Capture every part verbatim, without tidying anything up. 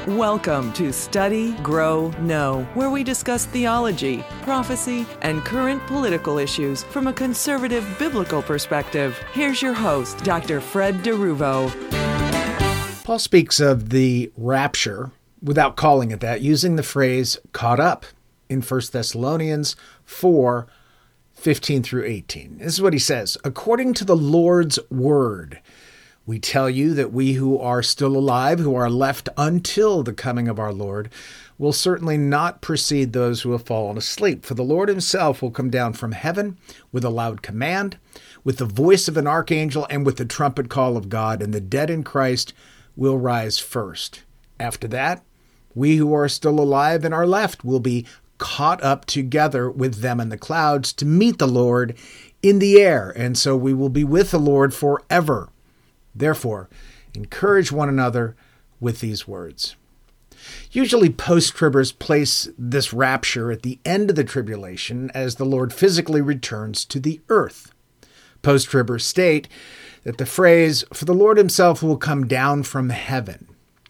Welcome to Study, Grow, Know, where we discuss theology, prophecy, and current political issues from a conservative biblical perspective. Here's your host, Doctor Fred DeRuvo. Paul speaks of the rapture, without calling it that, using the phrase caught up in First Thessalonians four, fifteen through eighteen. This is what he says. According to the Lord's word, we tell you that we who are still alive, who are left until the coming of our Lord, will certainly not precede those who have fallen asleep. For the Lord himself will come down from heaven with a loud command, with the voice of an archangel, and with the trumpet call of God, and the dead in Christ will rise first. After that, we who are still alive and are left will be caught up together with them in the clouds to meet the Lord in the air, and so we will be with the Lord forever. Therefore, encourage one another with these words. Usually post-tribbers place this rapture at the end of the tribulation as the Lord physically returns to the earth. Post-tribbers state that the phrase, for the Lord himself will come down from heaven,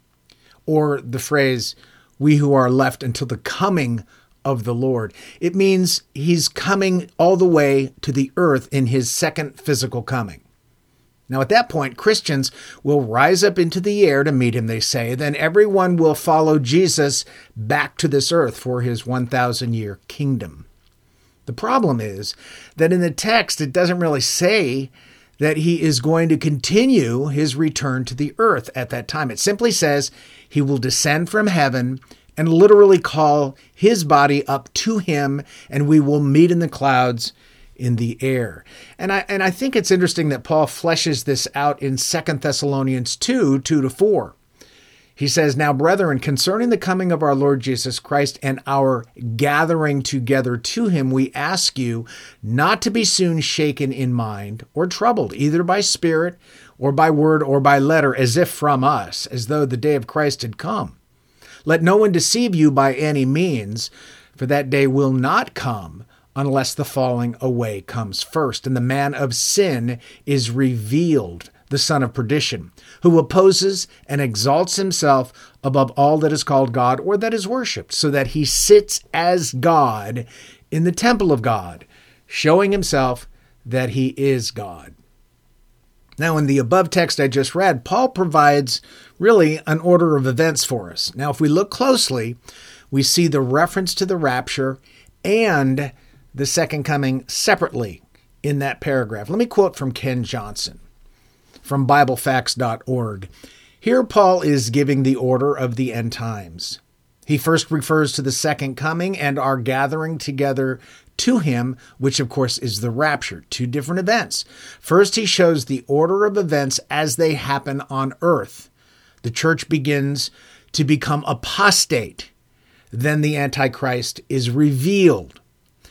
or the phrase, we who are left until the coming of the Lord. It means he's coming all the way to the earth in his second physical coming. Now, at that point, Christians will rise up into the air to meet him, they say. Then everyone will follow Jesus back to this earth for his one thousand year kingdom. The problem is that in the text, it doesn't really say that he is going to continue his return to the earth at that time. It simply says he will descend from heaven and literally call his body up to him, and we will meet in the clouds in the air. And I and I think it's interesting that Paul fleshes this out in Second Thessalonians two, two to four. He says, now, brethren, concerning the coming of our Lord Jesus Christ and our gathering together to him, we ask you not to be soon shaken in mind or troubled, either by spirit or by word or by letter, as if from us, as though the day of Christ had come. Let no one deceive you by any means, for that day will not come unless the falling away comes first, and the man of sin is revealed, the son of perdition, who opposes and exalts himself above all that is called God or that is worshipped, so that he sits as God in the temple of God, showing himself that he is God. Now, in the above text I just read, Paul provides really an order of events for us. Now, if we look closely, we see the reference to the rapture and the second coming separately in that paragraph. Let me quote from Ken Johnson from Bible Facts dot org. Here Paul is giving the order of the end times. He first refers to the second coming and our gathering together to him, which of course is the rapture. Two different events. First, he shows the order of events as they happen on earth. The church begins to become apostate. Then the Antichrist is revealed.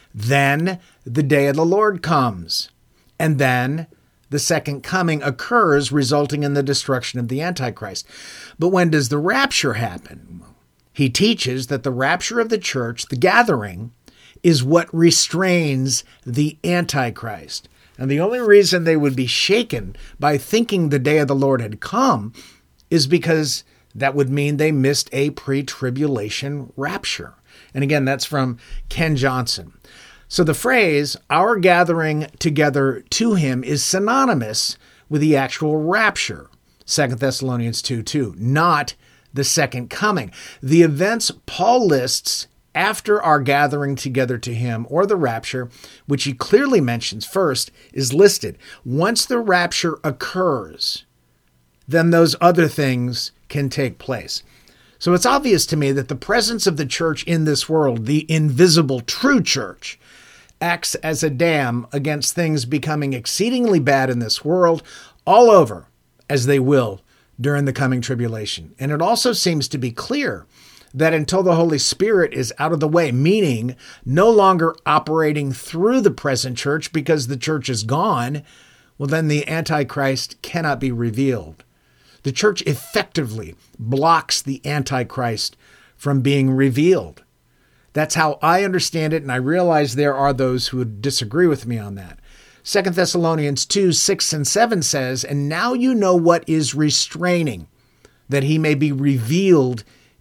Then the day of the Lord comes. And then the second coming occurs, resulting in the destruction of the Antichrist. But when does the rapture happen? He teaches that the rapture of the church, the gathering, is what restrains the Antichrist. And the only reason they would be shaken by thinking the day of the Lord had come is because that would mean they missed a pre-tribulation rapture. And again, that's from Ken Johnson. So the phrase, our gathering together to him, is synonymous with the actual rapture, Second Thessalonians two two, not the second coming. The events Paul lists after our gathering together to him, or the rapture, which he clearly mentions first, is listed. Once the rapture occurs, then those other things can take place. So it's obvious to me that the presence of the church in this world, the invisible true church, acts as a dam against things becoming exceedingly bad in this world, all over, as they will during the coming tribulation. And it also seems to be clear that until the Holy Spirit is out of the way, meaning no longer operating through the present church because the church is gone, well, then the Antichrist cannot be revealed. The church effectively blocks the Antichrist from being revealed. That's how I understand it, and I realize there are those who would disagree with me on that. Second Thessalonians two, six and seven says, and now you know what is restraining, that he may be revealed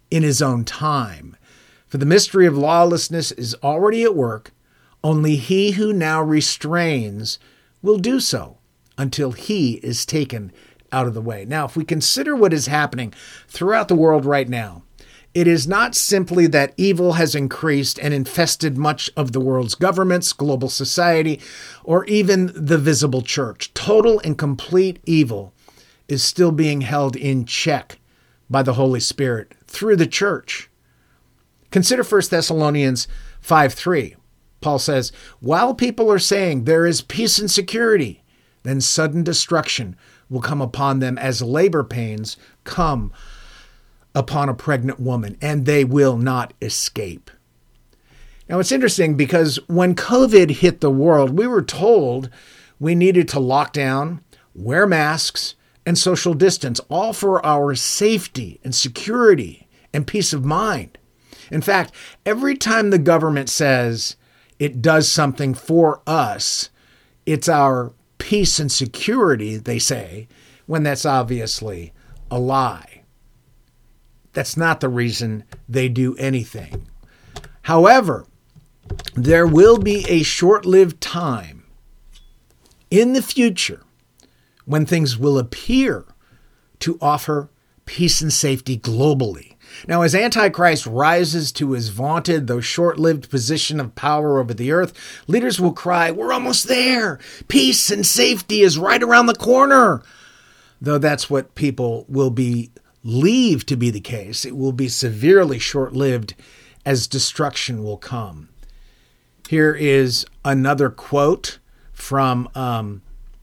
in his own time. For the mystery of lawlessness is already at work. Only he who now restrains will do so until he is taken out of the way. Now, if we consider what is happening throughout the world right now, it is not simply that evil has increased and infested much of the world's governments, global society, or even the visible church. Total and complete evil is still being held in check by the Holy Spirit through the church. Consider First Thessalonians five three. Paul says, while people are saying there is peace and security, then sudden destruction will come upon them as labor pains come upon a pregnant woman, and they will not escape. Now, it's interesting because when COVID hit the world, we were told we needed to lock down, wear masks, and social distance, all for our safety and security and peace of mind. In fact, every time the government says it does something for us, it's our peace and security, they say, when that's obviously a lie. That's not the reason they do anything. However, there will be a short-lived time in the future when things will appear to offer peace and safety globally. Now, as Antichrist rises to his vaunted, though short-lived position of power over the earth, leaders will cry, "We're almost there! Peace and safety is right around the corner!" Though that's what people will believe to be the case, it will be severely short-lived as destruction will come. Here is another quote from um,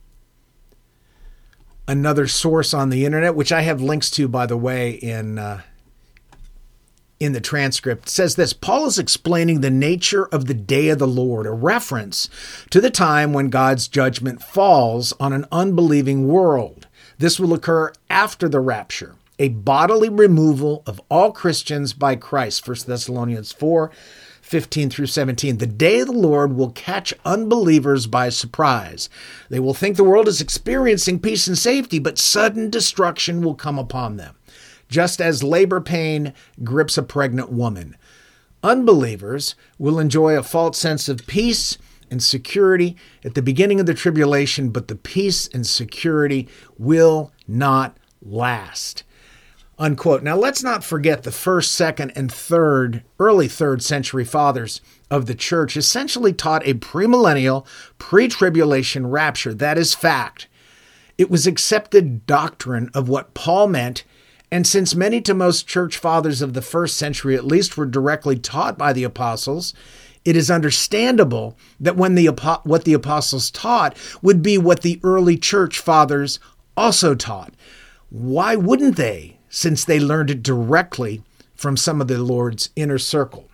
another source on the internet, which I have links to, by the way, in uh, in the transcript. It says this: Paul is explaining the nature of the day of the Lord, a reference to the time when God's judgment falls on an unbelieving world. This will occur after the rapture, a bodily removal of all Christians by Christ. First Thessalonians four, fifteen through seventeen. The day of the Lord will catch unbelievers by surprise. They will think the world is experiencing peace and safety, but sudden destruction will come upon them, just as labor pain grips a pregnant woman. Unbelievers will enjoy a false sense of peace and security at the beginning of the tribulation, but the peace and security will not last. Unquote. Now, let's not forget the first, second, and third, early third century fathers of the church essentially taught a premillennial, pre-tribulation rapture. That is fact. It was accepted doctrine of what Paul meant, and since many to most church fathers of the first century at least were directly taught by the apostles, it is understandable that when the what the apostles taught would be what the early church fathers also taught. Why wouldn't they, since they learned it directly from some of the Lord's inner circle?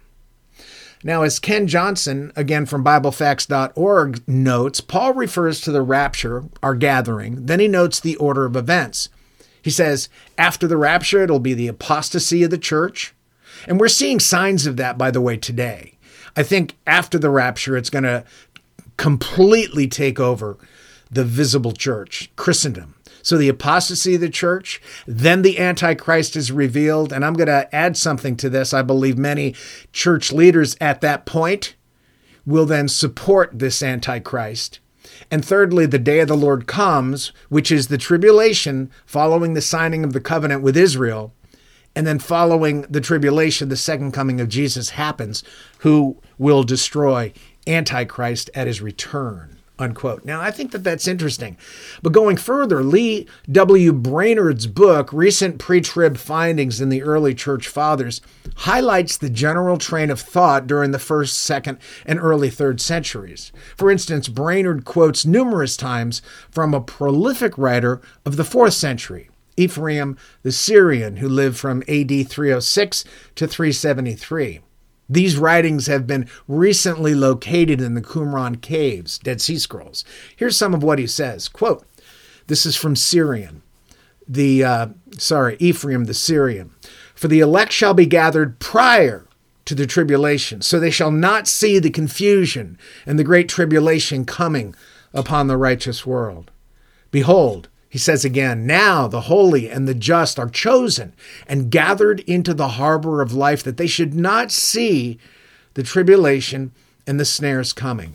Now, as Ken Johnson, again from Bible Facts dot org, notes, Paul refers to the rapture, our gathering, then he notes the order of events. He says, after the rapture, it'll be the apostasy of the church. And we're seeing signs of that, by the way, today. I think after the rapture, it's going to completely take over the visible church, Christendom. So the apostasy of the church, then the Antichrist is revealed. And I'm going to add something to this. I believe many church leaders at that point will then support this Antichrist. And thirdly, the day of the Lord comes, which is the tribulation following the signing of the covenant with Israel. And then following the tribulation, the second coming of Jesus happens, who will destroy Antichrist at his return, unquote. Now, I think that that's interesting. But going further, Lee W. Brainerd's book, Recent Pre-Trib Findings in the Early Church Fathers, highlights the general train of thought during the first, second, and early third centuries. For instance, Brainerd quotes numerous times from a prolific writer of the fourth century, Ephraim the Syrian, who lived from A D three oh six to three seventy-three. These writings have been recently located in the Qumran caves, Dead Sea Scrolls. Here's some of what he says. Quote, this is from Syrian, the, uh, sorry, Ephraim the Syrian. For the elect shall be gathered prior to the tribulation, so they shall not see the confusion and the great tribulation coming upon the righteous world. Behold, He says again, now the holy and the just are chosen and gathered into the harbor of life, that they should not see the tribulation and the snares coming.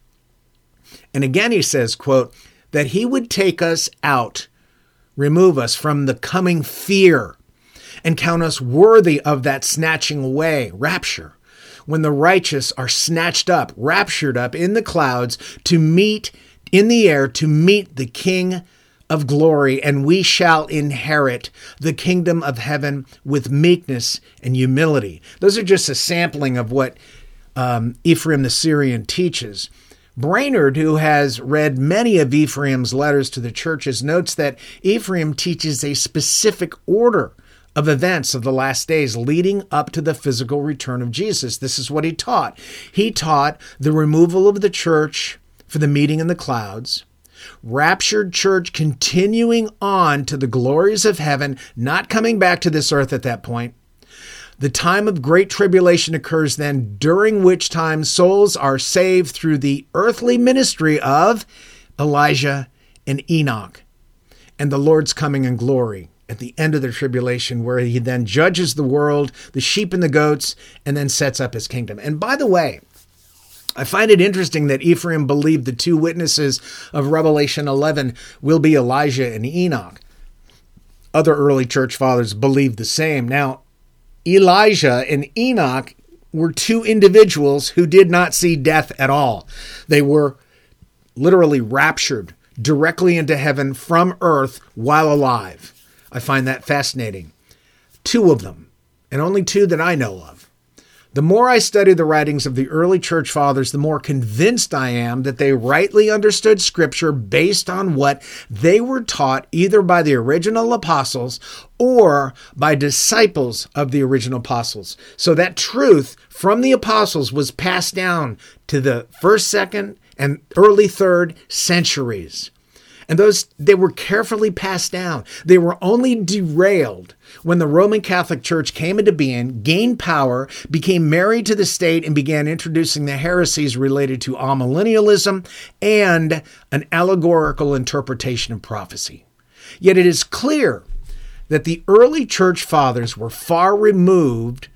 And again, he says, quote, that he would take us out, remove us from the coming fear, and count us worthy of that snatching away, rapture, when the righteous are snatched up, raptured up in the clouds to meet in the air, to meet the King of glory, and we shall inherit the kingdom of heaven with meekness and humility. Those are just a sampling of what um, Ephraim the Syrian teaches. Brainerd, who has read many of Ephraim's letters to the churches, notes that Ephraim teaches a specific order of events of the last days leading up to the physical return of Jesus. This is what he taught. He taught the removal of the church for the meeting in the clouds, raptured church continuing on to the glories of heaven, not coming back to this earth at that point. The time of great tribulation occurs then, during which time souls are saved through the earthly ministry of Elijah and Enoch, and the Lord's coming in glory at the end of the tribulation, where he then judges the world, the sheep and the goats, and then sets up his kingdom. And by the way, I find it interesting that Ephraim believed the two witnesses of Revelation eleven will be Elijah and Enoch. Other early church fathers believed the same. Now, Elijah and Enoch were two individuals who did not see death at all. They were literally raptured directly into heaven from earth while alive. I find that fascinating. Two of them, and only two that I know of. The more I study the writings of the early church fathers, the more convinced I am that they rightly understood Scripture based on what they were taught either by the original apostles or by disciples of the original apostles. So that truth from the apostles was passed down to the first, second, and early third centuries. And those, they were carefully passed down. They were only derailed when the Roman Catholic Church came into being, gained power, became married to the state, and began introducing the heresies related to amillennialism and an allegorical interpretation of prophecy. Yet it is clear that the early church fathers were far removed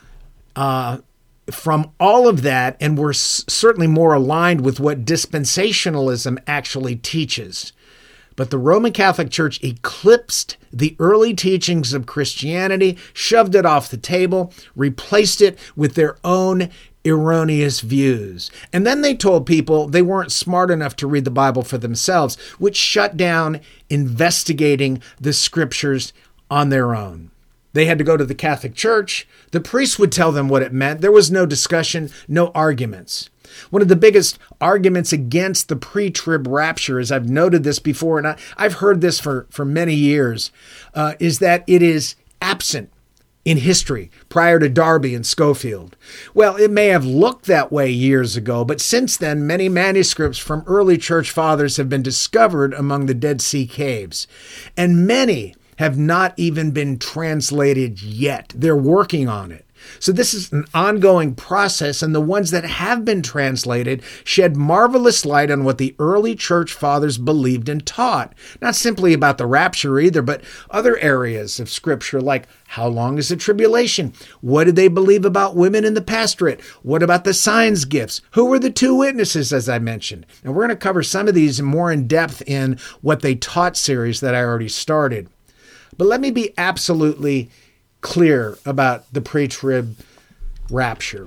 uh, from all of that, and were s- certainly more aligned with what dispensationalism actually teaches. But the Roman Catholic Church eclipsed the early teachings of Christianity, shoved it off the table, replaced it with their own erroneous views. And then they told people they weren't smart enough to read the Bible for themselves, which shut down investigating the Scriptures on their own. They had to go to the Catholic Church. The priest would tell them what it meant. There was no discussion, no arguments. One of the biggest arguments against the pre-trib rapture, as I've noted this before, and I, I've heard this for, for many years, uh, is that it is absent in history prior to Darby and Schofield. Well, it may have looked that way years ago, but since then, many manuscripts from early church fathers have been discovered among the Dead Sea caves, and many have not even been translated yet. They're working on it. So this is an ongoing process, and the ones that have been translated shed marvelous light on what the early church fathers believed and taught. Not simply about the rapture either, but other areas of Scripture like how long is the tribulation? What did they believe about women in the pastorate? What about the signs gifts? Who were the two witnesses, as I mentioned? And we're going to cover some of these more in depth in What They Taught series that I already started. But let me be absolutely clear about the pre-trib rapture,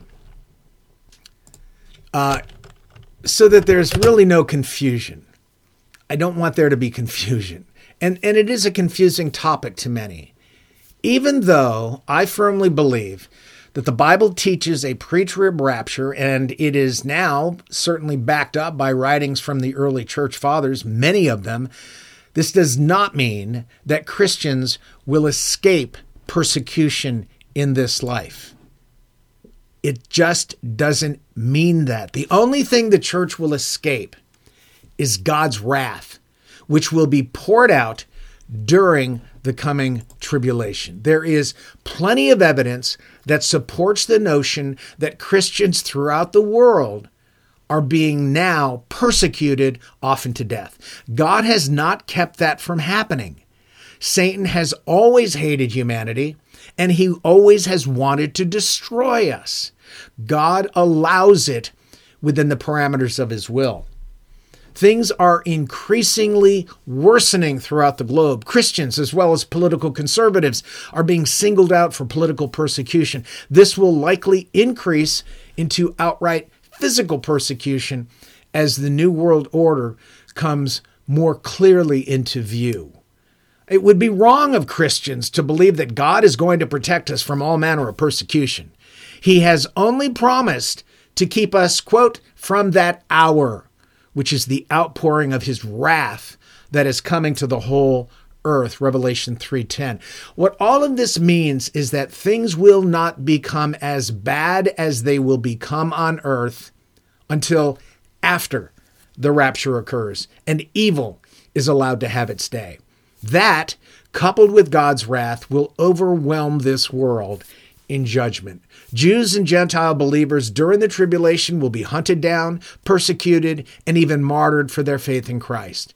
uh, so that there's really no confusion. I don't want there to be confusion. And, and it is a confusing topic to many. Even though I firmly believe that the Bible teaches a pre-trib rapture, and it is now certainly backed up by writings from the early church fathers, many of them, this does not mean that Christians will escape persecution in this life. It just doesn't mean that. The only thing the church will escape is God's wrath, which will be poured out during the coming tribulation. There is plenty of evidence that supports the notion that Christians throughout the world are being now persecuted, often to death. God has not kept that from happening. Satan has always hated humanity, and he always has wanted to destroy us. God allows it within the parameters of his will. Things are increasingly worsening throughout the globe. Christians, as well as political conservatives, are being singled out for political persecution. This will likely increase into outright physical persecution as the New World Order comes more clearly into view. It would be wrong of Christians to believe that God is going to protect us from all manner of persecution. He has only promised to keep us, quote, from that hour, which is the outpouring of his wrath that is coming to the whole earth, Revelation three ten. What all of this means is that things will not become as bad as they will become on earth until after the rapture occurs and evil is allowed to have its day. That, coupled with God's wrath, will overwhelm this world in judgment. Jews and Gentile believers during the tribulation will be hunted down, persecuted, and even martyred for their faith in Christ.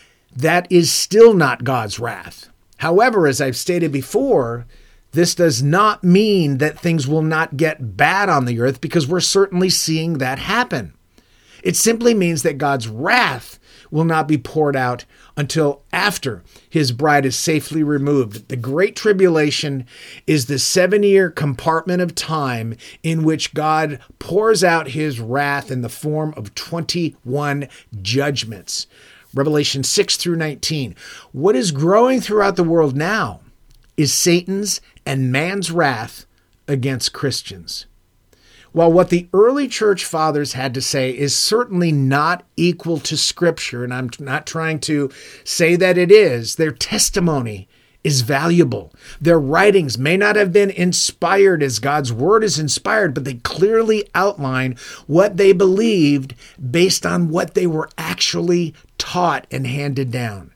That is still not God's wrath. However, as I've stated before, this does not mean that things will not get bad on the earth, because we're certainly seeing that happen. It simply means that God's wrath will not be poured out until after his bride is safely removed. The Great Tribulation is the seven-year compartment of time in which God pours out his wrath in the form of twenty-one judgments. Revelation six through nineteen. What is growing throughout the world now is Satan's and man's wrath against Christians. While what the early church fathers had to say is certainly not equal to Scripture, and I'm not trying to say that it is, their testimony is valuable. Their writings may not have been inspired as God's word is inspired, but they clearly outline what they believed based on what they were actually taught and handed down.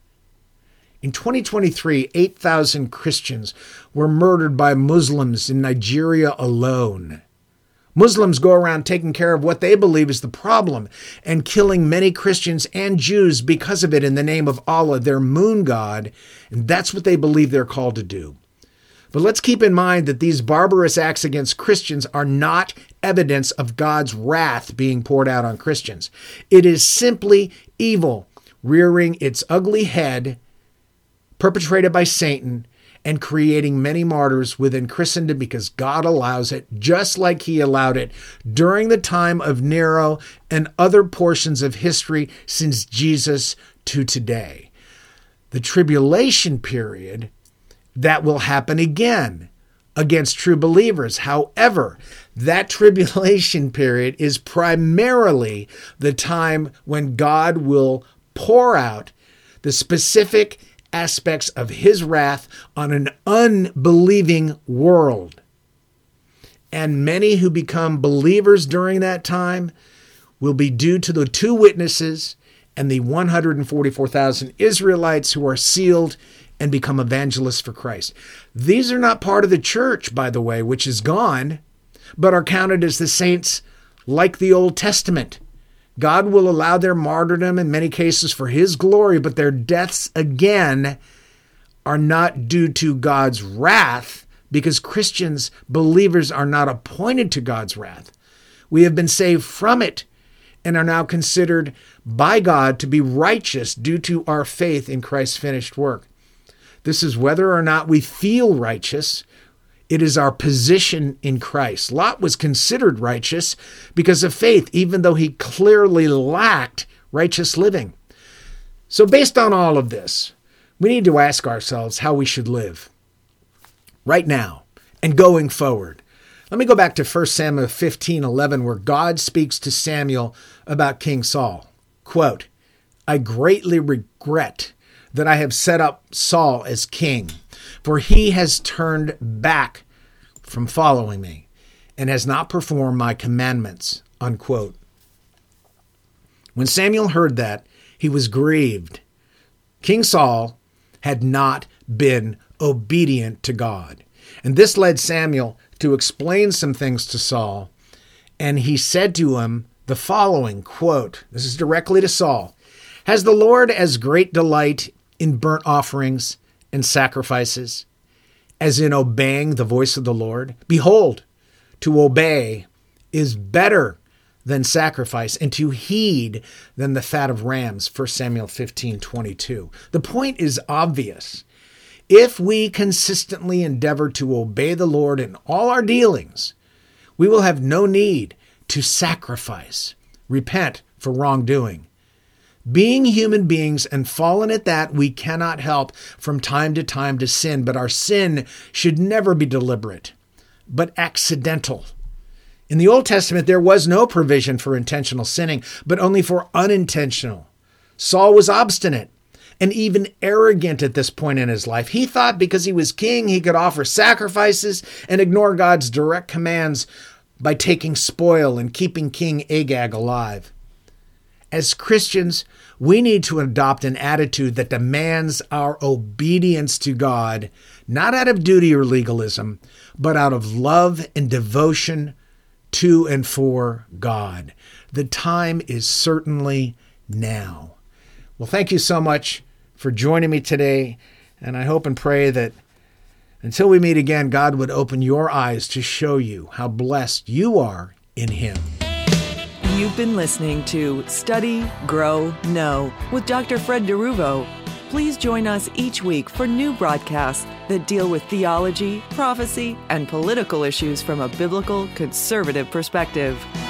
In twenty twenty-three, eight thousand Christians were murdered by Muslims in Nigeria alone. Muslims go around taking care of what they believe is the problem and killing many Christians and Jews because of it in the name of Allah, their moon god, and that's what they believe they're called to do. But let's keep in mind that these barbarous acts against Christians are not evidence of God's wrath being poured out on Christians. It is simply evil rearing its ugly head, perpetrated by Satan, and creating many martyrs within Christendom because God allows it, just like he allowed it during the time of Nero and other portions of history since Jesus to today. The tribulation period, that will happen again against true believers. However, that tribulation period is primarily the time when God will pour out the specific aspects of his wrath on an unbelieving world. And many who become believers during that time will be due to the two witnesses and the one hundred forty-four thousand Israelites who are sealed and become evangelists for Christ. These are not part of the church, by the way, which is gone, but are counted as the saints like the Old Testament. God will allow their martyrdom in many cases for his glory, but their deaths, again, are not due to God's wrath, because Christians, believers, are not appointed to God's wrath. We have been saved from it and are now considered by God to be righteous due to our faith in Christ's finished work. This is whether or not we feel righteous. It is our position in Christ. Lot was considered righteous because of faith, even though he clearly lacked righteous living. So based on all of this, we need to ask ourselves how we should live right now and going forward. Let me go back to First Samuel fifteen eleven, where God speaks to Samuel about King Saul. Quote, "I greatly regret that I have set up Saul as king, for he has turned back from following me and has not performed my commandments." Unquote. When Samuel heard that, he was grieved. King Saul had not been obedient to God. And this led Samuel to explain some things to Saul. And he said to him the following quote. This is directly to Saul. Has the Lord as great delight in burnt offerings and sacrifices as in obeying the voice of the Lord? Behold, to obey is better than sacrifice, and to heed than the fat of rams. First Samuel fifteen twenty-two. The point is obvious. If we consistently endeavor to obey the Lord in all our dealings, we will have no need to sacrifice, repent for wrongdoing. Being human beings and fallen at that, we cannot help from time to time to sin, but our sin should never be deliberate, but accidental. In the Old Testament, there was no provision for intentional sinning, but only for unintentional. Saul was obstinate and even arrogant at this point in his life. He thought because he was king, he could offer sacrifices and ignore God's direct commands by taking spoil and keeping King Agag alive. As Christians, we need to adopt an attitude that demands our obedience to God, not out of duty or legalism, but out of love and devotion to and for God. The time is certainly now. Well, thank you so much for joining me today, and I hope and pray that until we meet again, God would open your eyes to show you how blessed you are in Him. You've been listening to Study, Grow, Know with Doctor Fred DeRuvo. Please join us each week for new broadcasts that deal with theology, prophecy, and political issues from a biblical, conservative perspective.